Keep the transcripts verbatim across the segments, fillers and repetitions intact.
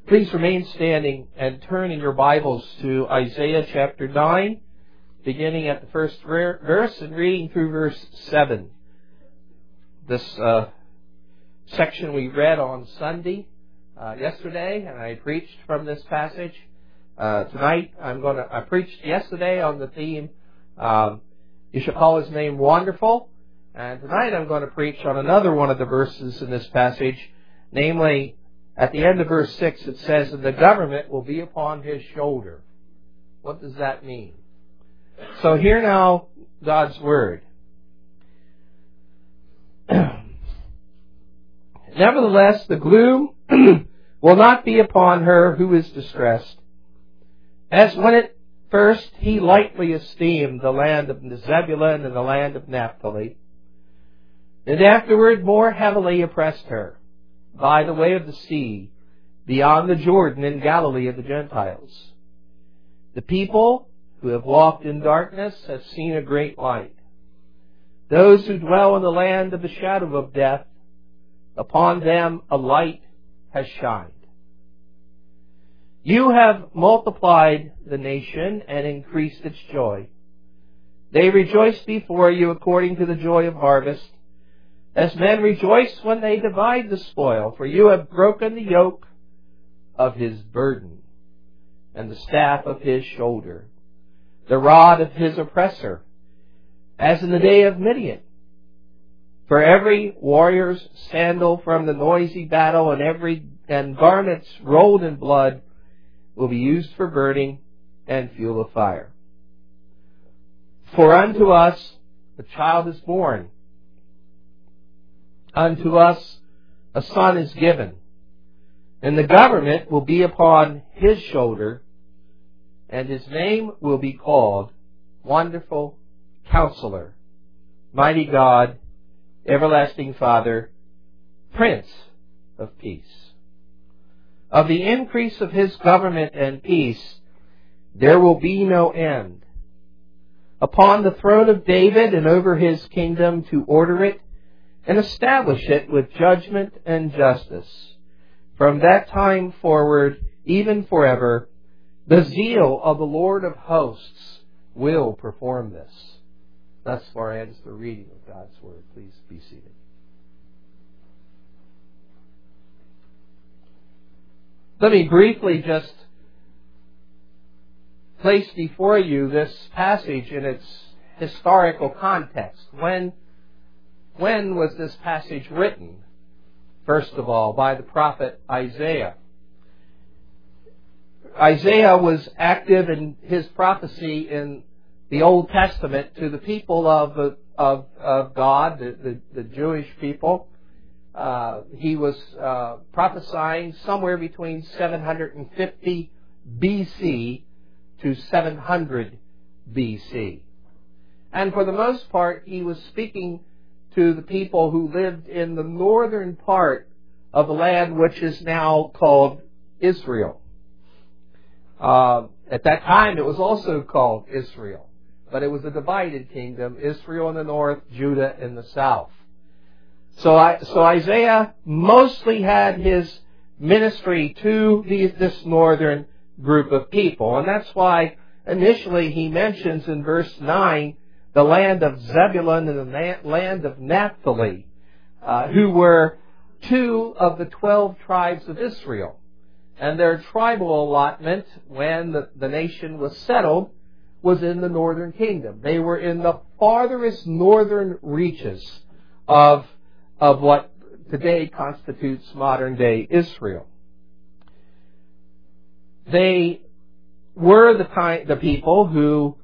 Please remain standing and turn in your Bibles to Isaiah chapter nine, beginning at the first verse and reading through verse seven. This uh, section we read on Sunday, uh, yesterday, and I preached from this passage. Uh, tonight, I'm going to. I preached yesterday on the theme, um, you should call His name Wonderful, and tonight I'm going to preach on another one of the verses in this passage, namely, at the end of verse six, it says, "And the government will be upon His shoulder." What does that mean? So hear now God's Word. "Nevertheless, the gloom will not be upon her who is distressed, as when at first he lightly esteemed the land of Zebulun and the land of Naphtali, and afterward more heavily oppressed her by the way of the sea, beyond the Jordan in Galilee of the Gentiles. The people who have walked in darkness have seen a great light. Those who dwell in the land of the shadow of death, upon them a light has shined. You have multiplied the nation and increased its joy. They rejoice before you according to the joy of harvest, as men rejoice when they divide the spoil, for you have broken the yoke of his burden and the staff of his shoulder, the rod of his oppressor, as in the day of Midian. For every warrior's sandal from the noisy battle and every and garments rolled in blood will be used for burning and fuel of fire. For unto us a child is born, unto us a son is given, and the government will be upon his shoulder, and his name will be called Wonderful Counselor, Mighty God, Everlasting Father, Prince of Peace. Of the increase of his government and peace there will be no end, upon the throne of David and over his kingdom, to order it and establish it with judgment and justice. From that time forward, even forever, the zeal of the Lord of hosts will perform this." Thus far ends the reading of God's Word. Please be seated. Let me briefly just place before you this passage in its historical context. When When was this passage written? First of all, by the prophet Isaiah. Isaiah was active in his prophecy in the Old Testament to the people of of, of God, the, the, the Jewish people. Uh, he was uh, prophesying somewhere between seven hundred fifty B C to seven hundred B C. And for the most part, he was speaking to the people who lived in the northern part of the land which is now called Israel. Uh, at that time, it was also called Israel, but it was a divided kingdom, Israel in the north, Judah in the south. So, I, so Isaiah mostly had his ministry to the, this northern group of people, and that's why initially he mentions in verse nine the land of Zebulun and the land of Naphtali, uh, who were two of the twelve tribes of Israel. And their tribal allotment, when the, the nation was settled, was in the northern kingdom. They were in the farthest northern reaches of, of what today constitutes modern-day Israel. They were the kind, the people who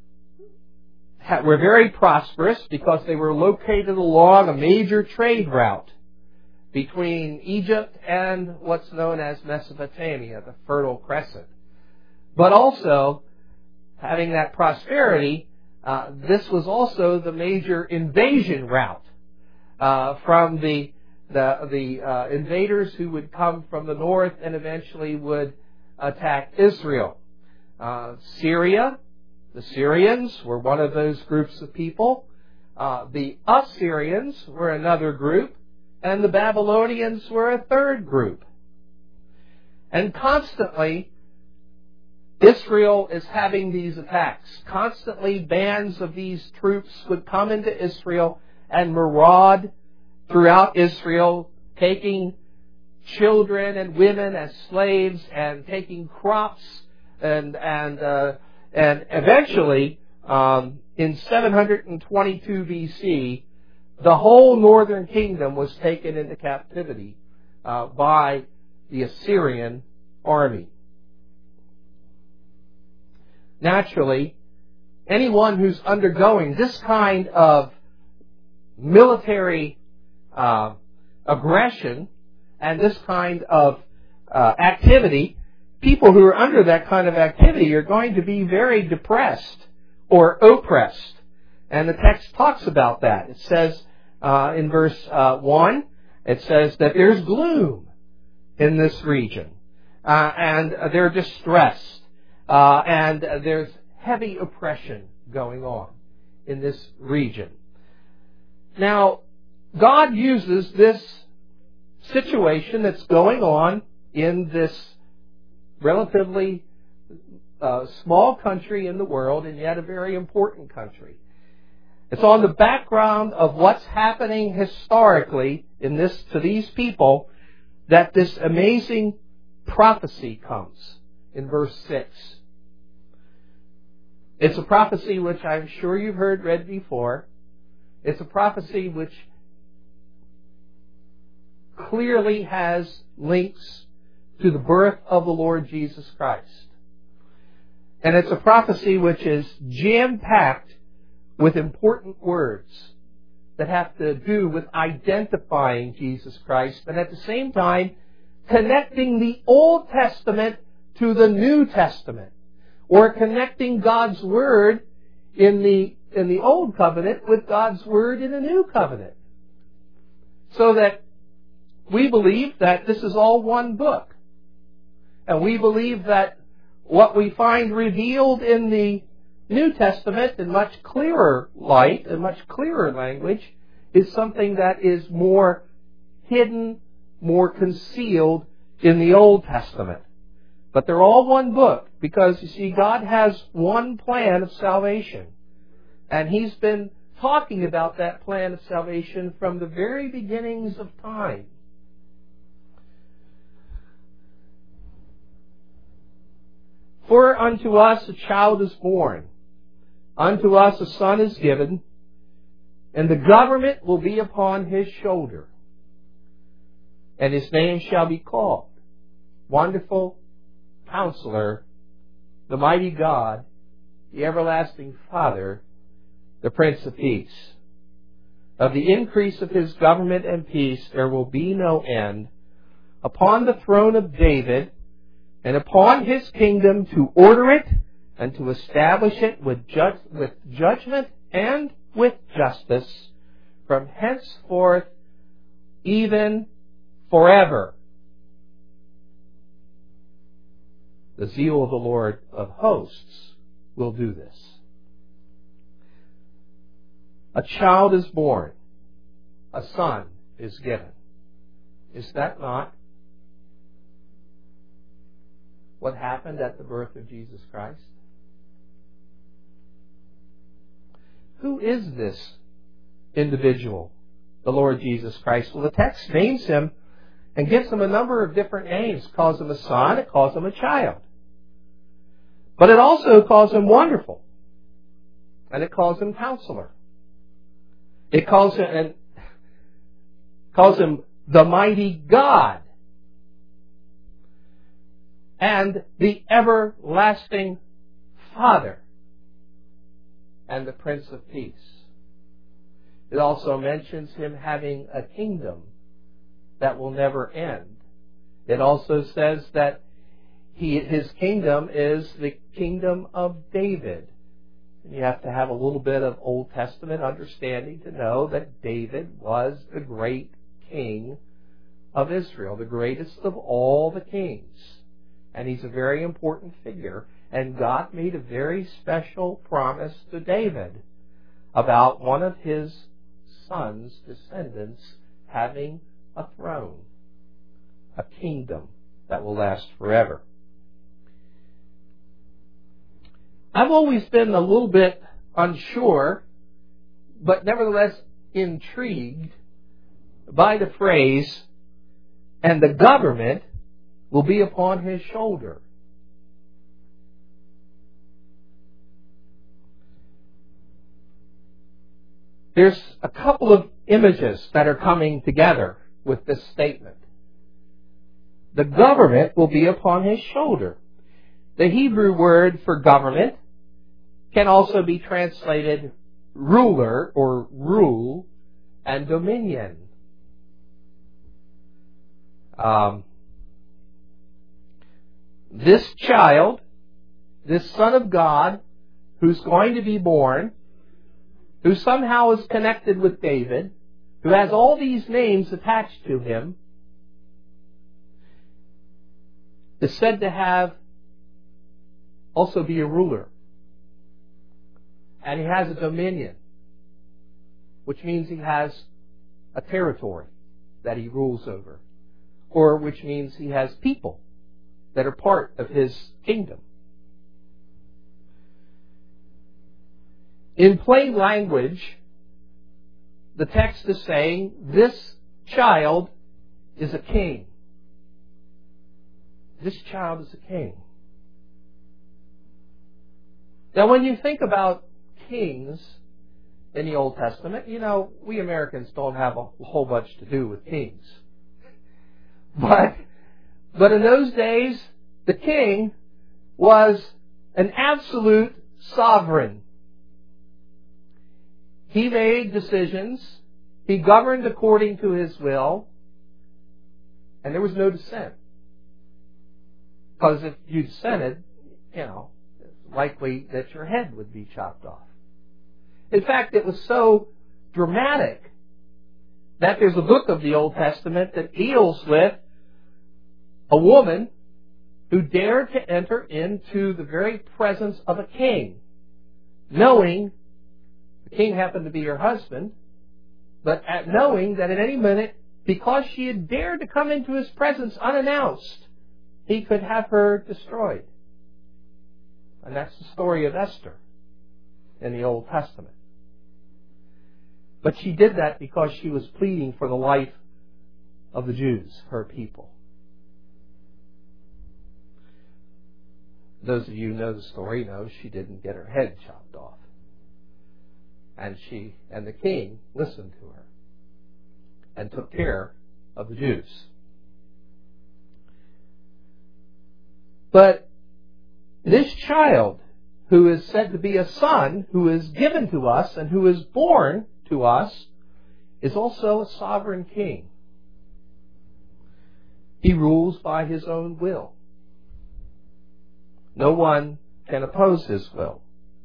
were very prosperous because they were located along a major trade route between Egypt and what's known as Mesopotamia, the Fertile Crescent. But also, having that prosperity, uh, this was also the major invasion route uh, from the the, the uh, invaders who would come from the north and eventually would attack Israel. Uh, Syria, the Syrians were one of those groups of people. Uh, the Assyrians were another group, and the Babylonians were a third group. And constantly, Israel is having these attacks. Constantly, bands of these troops would come into Israel and maraud throughout Israel, taking children and women as slaves and taking crops, and and uh, and eventually, um, in seven hundred twenty-two B C, the whole northern kingdom was taken into captivity uh, by the Assyrian army. Naturally, anyone who's undergoing this kind of military uh, aggression and this kind of uh, activity, people who are under that kind of activity are going to be very depressed or oppressed. And the text talks about that. It says uh, in verse uh, one, it says that there's gloom in this region, uh, and they're distressed, uh, and there's heavy oppression going on in this region. Now, God uses this situation that's going on in this relatively uh, small country in the world, and yet a very important country. It's on the background of what's happening historically in this to these people that this amazing prophecy comes in verse six. It's a prophecy which I'm sure you've heard read before. It's a prophecy which clearly has links to the birth of the Lord Jesus Christ. And it's a prophecy which is jam-packed with important words that have to do with identifying Jesus Christ, and at the same time connecting the Old Testament to the New Testament, or connecting God's Word in the in the Old Covenant with God's Word in the New Covenant. So that we believe that this is all one book. And we believe that what we find revealed in the New Testament in much clearer light and much clearer language is something that is more hidden, more concealed in the Old Testament. But they're all one book because, you see, God has one plan of salvation. And He's been talking about that plan of salvation from the very beginnings of time. For unto us a child is born, unto us a son is given, and the government will be upon His shoulder. And His name shall be called Wonderful Counselor, the Mighty God, the Everlasting Father, the Prince of Peace. Of the increase of His government and peace there will be no end, upon the throne of David, and upon His kingdom, to order it and to establish it with, ju- with judgment and with justice from henceforth even forever. The zeal of the Lord of hosts will do this. A child is born. A son is given. Is that not what happened at the birth of Jesus Christ? Who is this individual, the Lord Jesus Christ? Well, the text names Him and gives Him a number of different names. It calls Him a son, it calls Him a child. But it also calls Him Wonderful. And it calls Him Counselor. It calls Him, and calls Him the Mighty God. And the Everlasting Father, and the Prince of Peace. It also mentions Him having a kingdom that will never end. It also says that he, His kingdom is the kingdom of David. And you have to have a little bit of Old Testament understanding to know that David was the great king of Israel, the greatest of all the kings. And he's a very important figure. And God made a very special promise to David about one of his son's descendants having a throne, a kingdom that will last forever. I've always been a little bit unsure, but nevertheless intrigued by the phrase, "and the government will be upon his shoulder." There's a couple of images that are coming together with this statement. The government will be upon his shoulder. The Hebrew word for government can also be translated ruler or rule and dominion. Um, this child, this Son of God, who's going to be born, who somehow is connected with David, who has all these names attached to him, is said to have also be a ruler. And he has a dominion, which means he has a territory that he rules over, or which means he has people that are part of his kingdom. In plain language, the text is saying this child is a king. This child is a king. Now, when you think about kings in the Old Testament, you know, we Americans don't have a whole bunch to do with kings. But, but in those days, the king was an absolute sovereign. He made decisions. He governed according to his will. And there was no dissent. Because if you dissented, you know, it's likely that your head would be chopped off. In fact, it was so dramatic that there's a book of the Old Testament that deals with a woman who dared to enter into the very presence of a king, knowing the king happened to be her husband, but at knowing that at any minute, because she had dared to come into his presence unannounced, he could have her destroyed. And that's the story of Esther in the Old Testament. But she did that because she was pleading for the life of the Jews, her people. Those of you who know the story know she didn't get her head chopped off. And she and the king listened to her and took care of the Jews. But this child, who is said to be a son, who is given to us and who is born to us, is also a sovereign king. He rules by his own will. No one can oppose his will.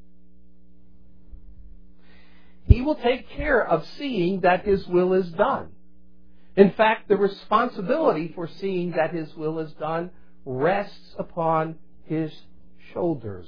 He will take care of seeing that his will is done. In fact, the responsibility for seeing that his will is done rests upon his shoulders.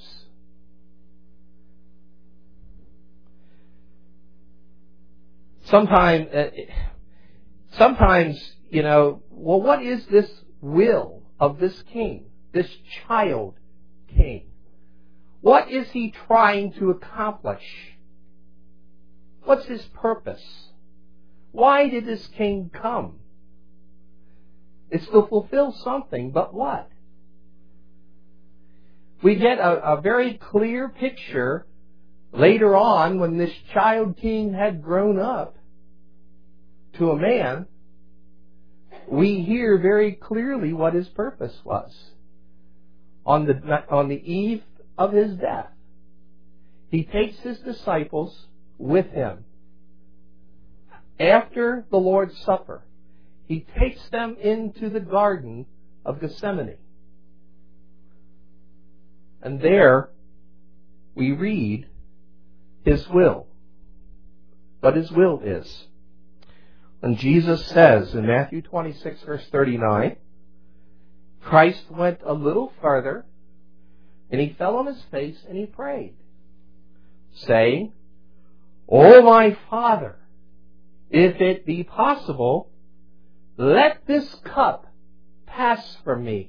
Sometimes, uh, sometimes, you know, well, what is this will of this king, this child king? What is he trying to accomplish? What's his purpose? Why did this king come? It's to fulfill something, but what? We get a, a very clear picture later on when this child king had grown up to a man. We hear very clearly what his purpose was. On the, on the eve of his death, he takes his disciples with him. After the Lord's Supper, he takes them into the Garden of Gethsemane. And there we read his will, what his will is. And Jesus says in Matthew twenty-six, verse thirty-nine, Christ went a little further, and he fell on his face and he prayed, saying, O my Father, if it be possible, let this cup pass from me.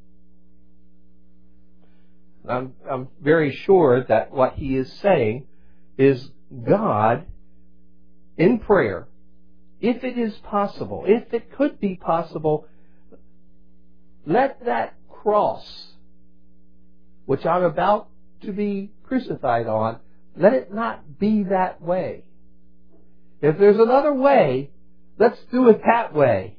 I'm, I'm very sure that what he is saying is, God, in prayer, if it is possible, if it could be possible, let that cross, which I'm about to be crucified on, let it not be that way. If there's another way, let's do it that way.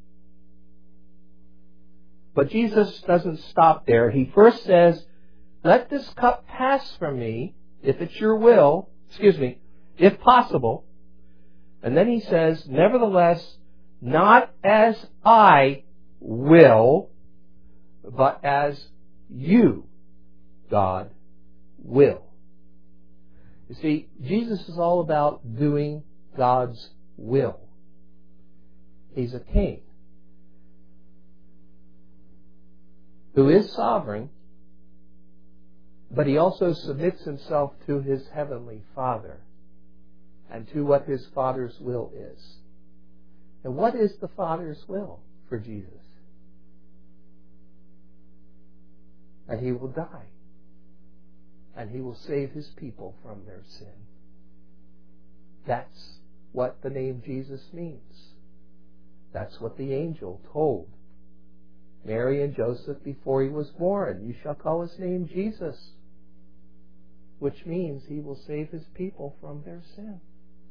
But Jesus doesn't stop there. He first says, let this cup pass from me, if it's your will, excuse me, if possible. And then he says, nevertheless, not as I will, but as you, God, will. You see, Jesus is all about doing God's will. He's a king who is sovereign, but he also submits himself to his heavenly Father and to what his Father's will is. And what is the Father's will for Jesus? And he will die. And he will save his people from their sin. That's what the name Jesus means. That's what the angel told Mary and Joseph before he was born. You shall call his name Jesus, which means he will save his people from their sin.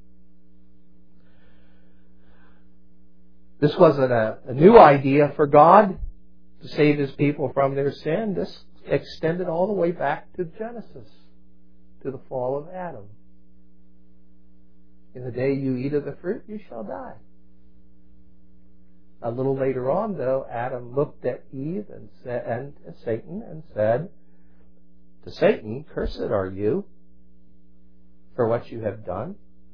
This wasn't a, a new idea for God to save his people from their sin. This extended all the way back to Genesis, to the fall of Adam. In the day you eat of the fruit, you shall die. A little later on, though, Adam looked at Eve and, said, and Satan and said to Satan, cursed are you for what you have done.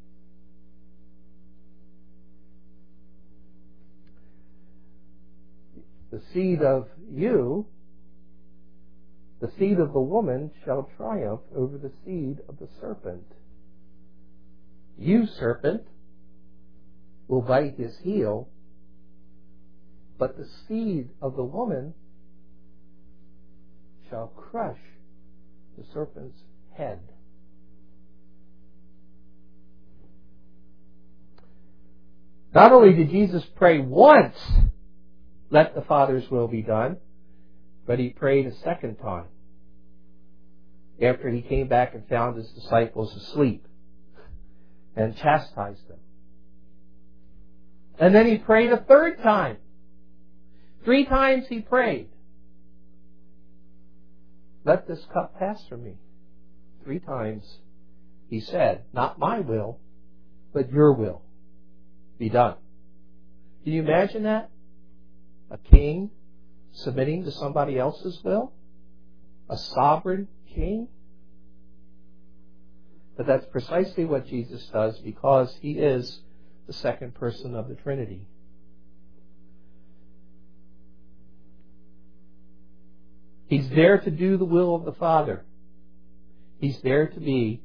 The seed of you, the seed of the woman, shall triumph over the seed of the serpent. You, serpent, will bite his heel, but the seed of the woman shall crush the serpent's head. Not only did Jesus pray once, let the Father's will be done, but he prayed a second time after he came back and found his disciples asleep and chastised them. And then he prayed a third time. Three times he prayed, let this cup pass from me. Three times he said, not my will, but your will be done. Can you imagine that? A king submitting to somebody else's will? A sovereign king? But that's precisely what Jesus does, because he is the second person of the Trinity. He's there to do the will of the Father. He's there to be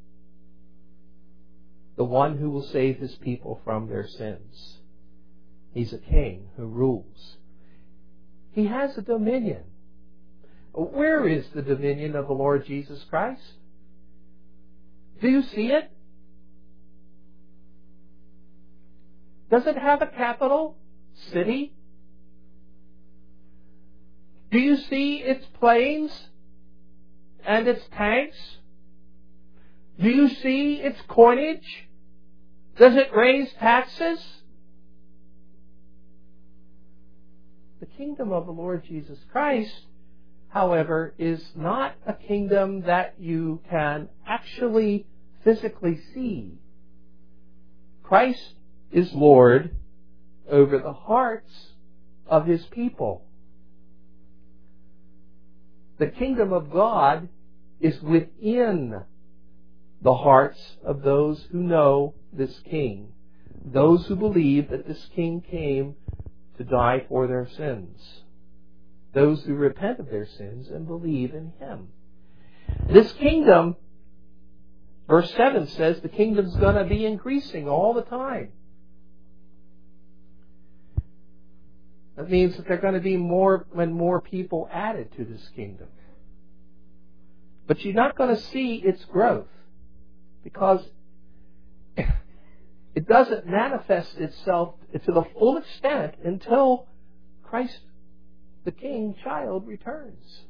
the one who will save his people from their sins. He's a king who rules. He has a dominion. Where is the dominion of the Lord Jesus Christ? Do you see it? Does it have a capital city? Do you see its planes and its tanks? Do you see its coinage? Does it raise taxes? The kingdom of the Lord Jesus Christ, however, is not a kingdom that you can actually physically see. Christ is Lord over the hearts of his people. The kingdom of God is within the hearts of those who know this King, those who believe that this King came to die for their sins, those who repent of their sins and believe in him. This kingdom, verse seven says, the kingdom's going to be increasing all the time. That means that there are going to be more and more people added to this kingdom. But you're not going to see its growth because it doesn't manifest itself to the full extent until Christ, the King child, returns.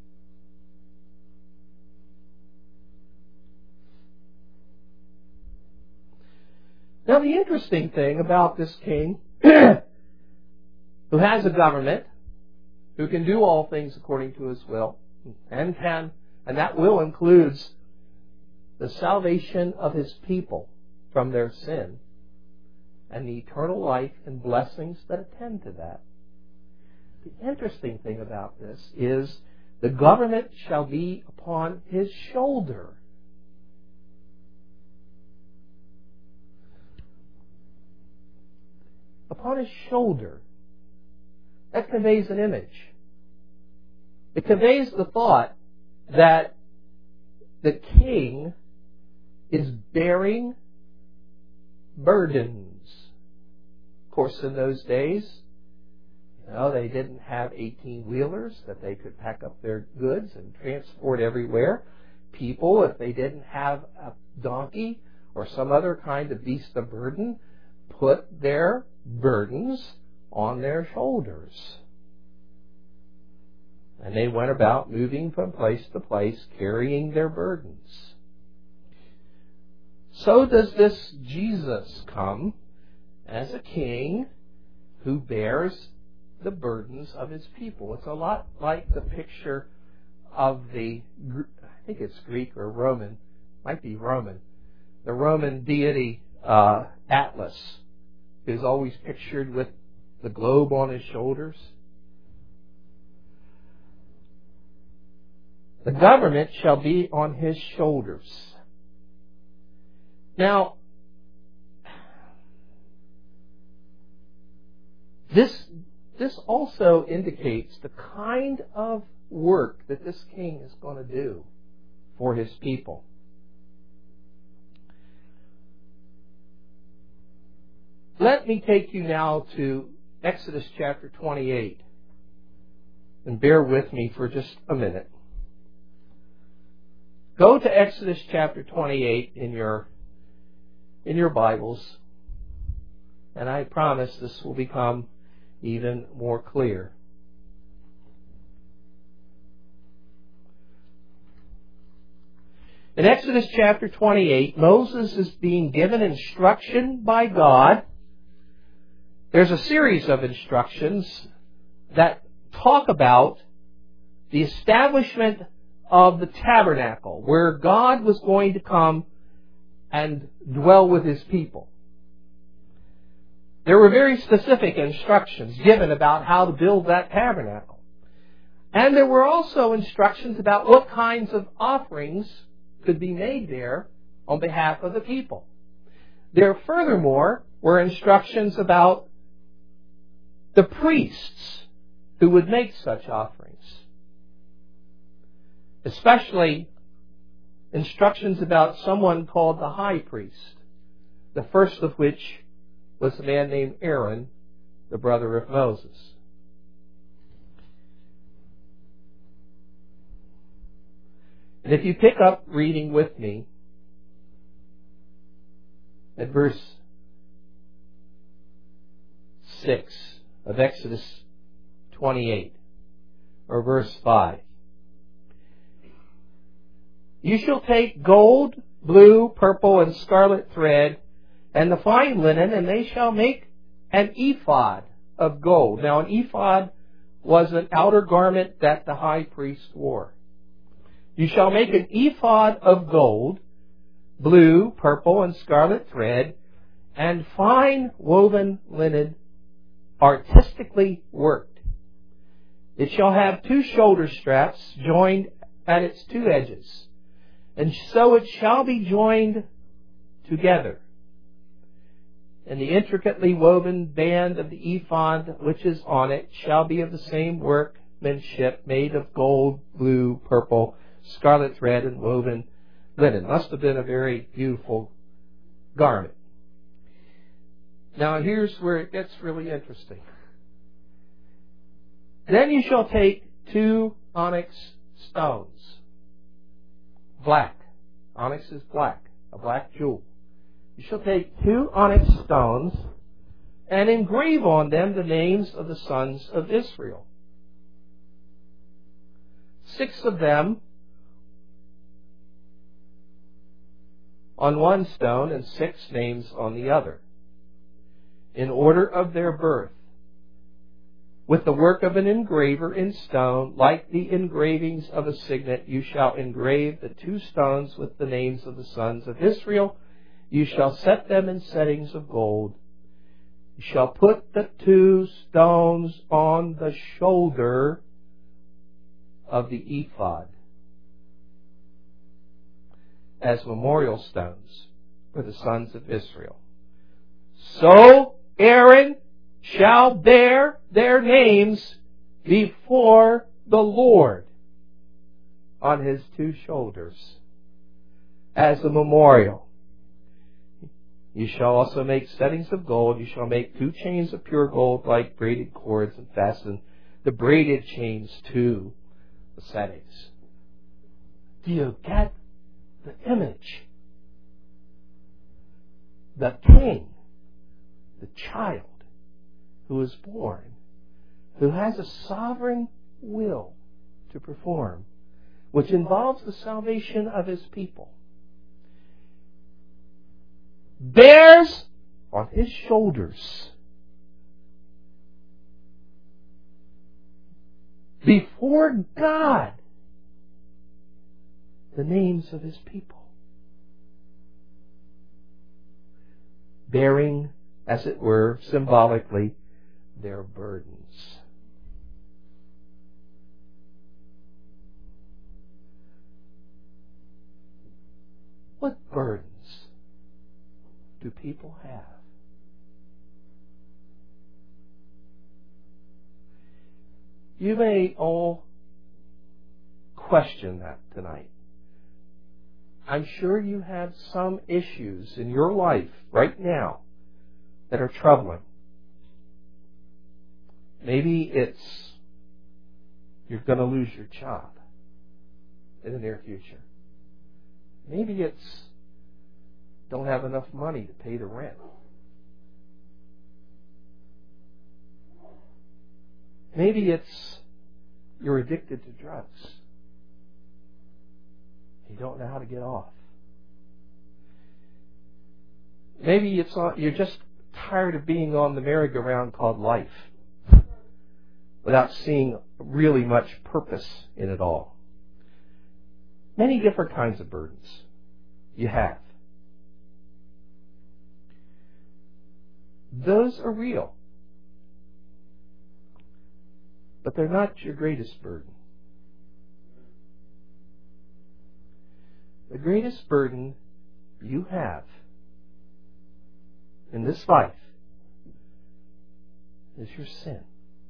Now, the interesting thing about this king, who has a government, who can do all things according to his will, and can, and that will includes the salvation of his people from their sin, and the eternal life and blessings that attend to that. The interesting thing about this is the government shall be upon his shoulder. Upon his shoulder. That conveys an image. It conveys the thought that the king is bearing burdens. Of course, in those days, you know, they didn't have eighteen-wheelers that they could pack up their goods and transport everywhere. People, if they didn't have a donkey or some other kind of beast of burden, put their burdens on their shoulders. And they went about moving from place to place, carrying their burdens. So does this Jesus come as a king who bears the burdens of his people. It's a lot like the picture of the, I think it's Greek or Roman, might be Roman, the Roman deity uh, Atlas, who's always pictured with the globe on his shoulders. The government shall be on his shoulders. Now, this, this also indicates the kind of work that this king is going to do for his people. Let me take you now to Exodus chapter twenty-eight. And bear with me for just a minute. Go to Exodus chapter twenty-eight in your, in your Bibles. And I promise this will become even more clear. In Exodus chapter twenty-eight, Moses is being given instruction by God. There's a series of instructions that talk about the establishment of the tabernacle, where God was going to come and dwell with his people. There were very specific instructions given about how to build that tabernacle. And there were also instructions about what kinds of offerings could be made there on behalf of the people. There, furthermore, were instructions about the priests who would make such offerings. Especially instructions about someone called the high priest, the first of which was a man named Aaron, the brother of Moses. And if you pick up reading with me at verse six of Exodus twenty-eight, or verse five. You shall take gold, blue, purple, and scarlet thread, and the fine linen, and they shall make an ephod of gold. Now, an ephod was an outer garment that the high priest wore. You shall make an ephod of gold, blue, purple, and scarlet thread, and fine woven linen, artistically worked. It shall have two shoulder straps joined at its two edges, and so it shall be joined together. And the intricately woven band of the ephod which is on it shall be of the same workmanship, made of gold, blue, purple, scarlet thread, and woven linen. Must have been a very beautiful garment. Now here's where it gets really interesting. Then you shall take two onyx stones. Black. Onyx is black. A black jewel. You shall take two onyx stones and engrave on them the names of the sons of Israel. Six of them on one stone and six names on the other, in order of their birth, with the work of an engraver in stone, like the engravings of a signet. You shall engrave the two stones with the names of the sons of Israel. You shall set them in settings of gold. You shall put the two stones on the shoulder of the ephod as memorial stones for the sons of Israel. So Aaron shall bear their names before the Lord on his two shoulders as a memorial. You shall also make settings of gold. You shall make two chains of pure gold like braided cords, and fasten the braided chains to the settings. Do you get the image? The king, the child who is born, who has a sovereign will to perform, which involves the salvation of his people, bears on his shoulders before God the names of his people, bearing, as it were, symbolically, their burdens. What burdens do people have? You may all question that tonight. I'm sure you have some issues in your life right now that are troubling. Maybe it's you're going to lose your job in the near future. Maybe it's don't have enough money to pay the rent. Maybe it's you're addicted to drugs. You don't know how to get off. Maybe it's on, you're just tired of being on the merry-go-round called life without seeing really much purpose in it all. Many different kinds of burdens you have. Those are real. But they're not your greatest burden. The greatest burden you have in this life is your sin.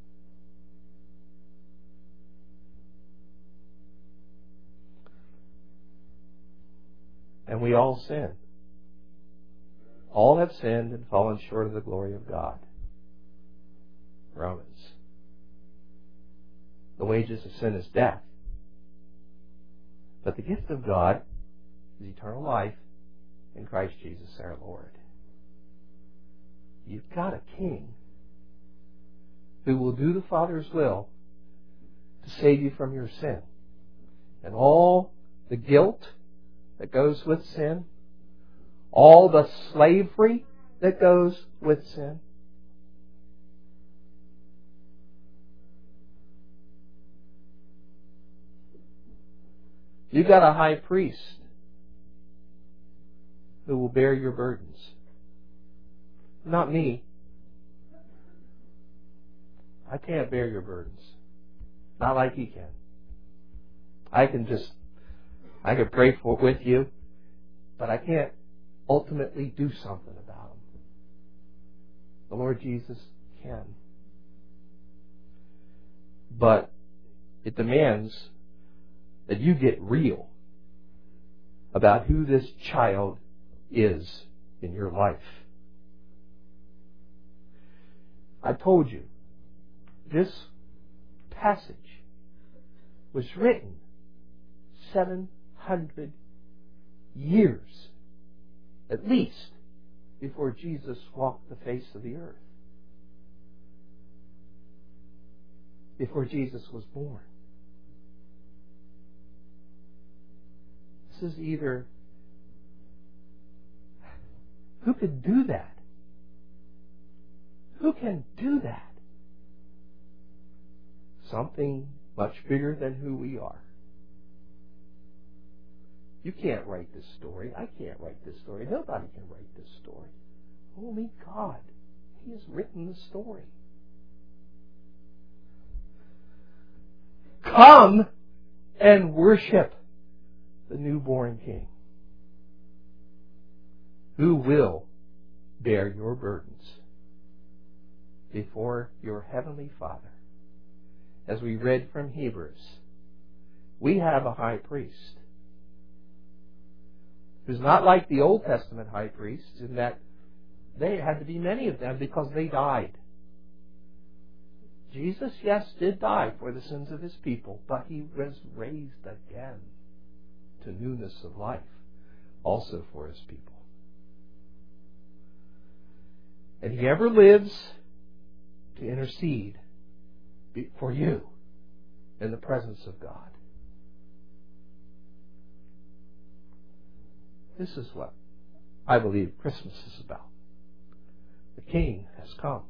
And we all sin. All have sinned and fallen short of the glory of God. Romans. The wages of sin is death. But the gift of God is eternal life in Christ Jesus our Lord. You've got a King who will do the Father's will to save you from your sin. And all the guilt that goes with sin, all the slavery that goes with sin. You've got a high priest who will bear your burdens. Not me. I can't bear your burdens. Not like he can. I can just, I can pray for with you, but I can't ultimately do something about them. The Lord Jesus can. But it demands that you get real about who this child is in your life. I told you, this passage was written seven hundred years, at least, before Jesus walked the face of the earth. Before Jesus was born. This is either... Who could do that? Who can do that? Something much bigger than who we are. You can't write this story. I can't write this story. Nobody can write this story. Only God. He has written the story. Come and worship the newborn King, who will bear your burdens before your heavenly Father. As we read from Hebrews, we have a high priest who's not like the Old Testament high priests in that they had to be many of them because they died. Jesus, yes, did die for the sins of his people, but he was raised again to newness of life, also for his people. And he ever lives to intercede for you in the presence of God. This is what I believe Christmas is about. The King has come.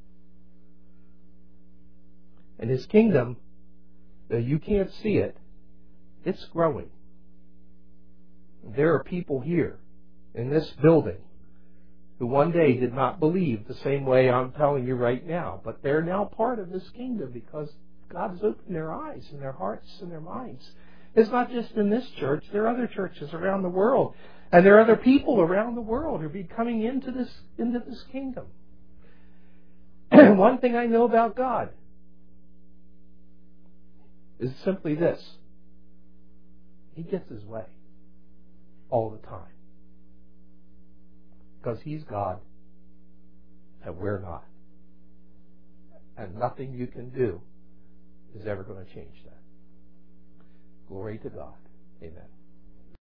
And his kingdom, though you can't see it, it's growing. There are people here in this building who one day did not believe the same way I'm telling you right now, but they're now part of this kingdom because God has opened their eyes and their hearts and their minds. It's not just in this church. There are other churches around the world, and there are other people around the world who are coming into this into this kingdom. And one thing I know about God is simply this: He gets His way all the time. Because He's God and we're not. And nothing you can do is ever going to change that. Glory to God. Amen.